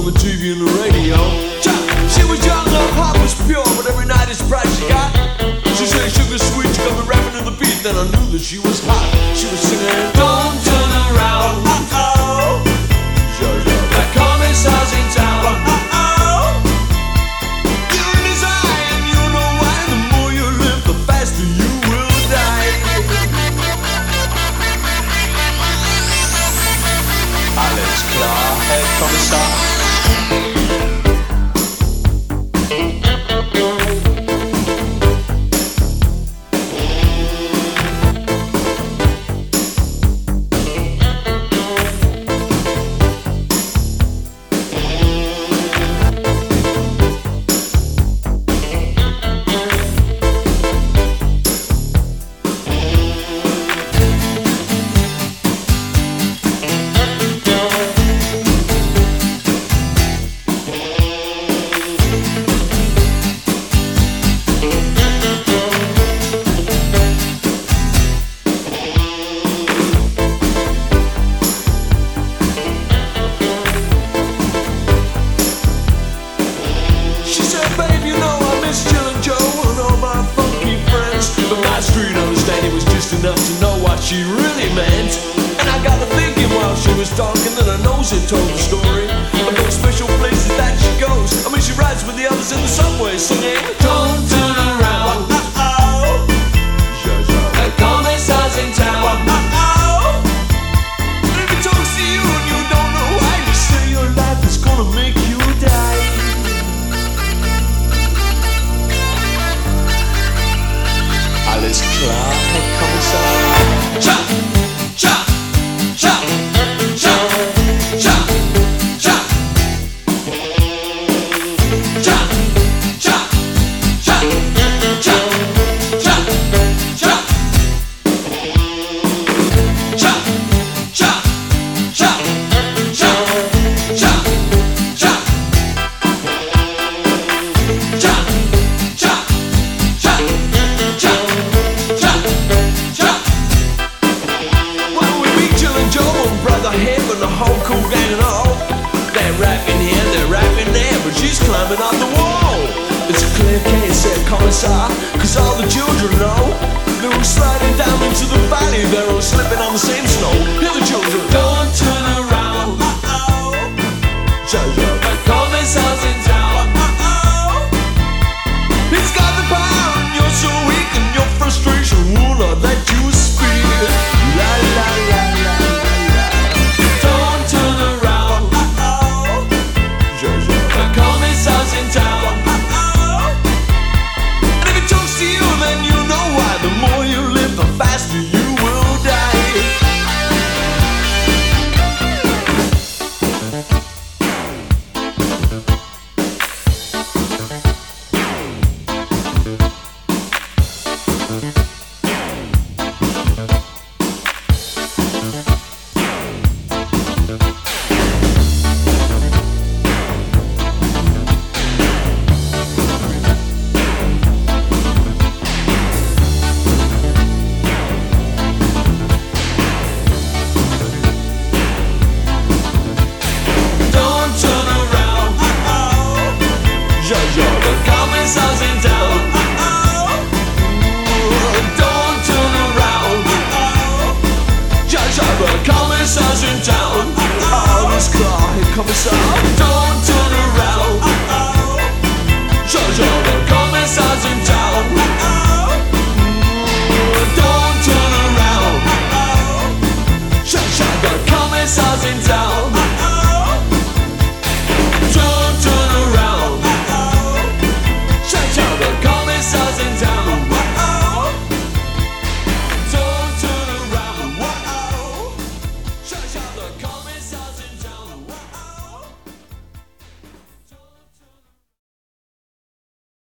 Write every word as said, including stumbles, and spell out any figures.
the T V and the radio. She was young, her heart was pure, but every night it's price she got. She said sugar sweet, she got me rapping to the beat. Then I knew that she was hot. She was singing, don't turn around, uh-oh. The commissar's in town, uh-oh. You're in his eye and you know why. The more you live, the faster you will die. Alles klar, Herr Kommissar. Enough to know what she really meant. And I got to thinking while she was talking that her nose had told the story of those special places that she goes. I mean, she rides with the others in the subway singing, don't turn around, uh-oh. The commissar's in town, uh-oh. And if he talks to you and you don't know why, you say your life is gonna make you die. Alles klar, Herr Kommissar. Cha, cha, cha, cha, cha, cha, cha, cha, cha, cha, cha, cha, cha, cha, cha, cha, cha, cha, cha, cha, the whole cool gang and all. They're rapping here, they're rapping there, but she's climbing up the wall. It's a clear case, said Commissar, cause all the children know they were sliding down into the valley. They're all slipping on the same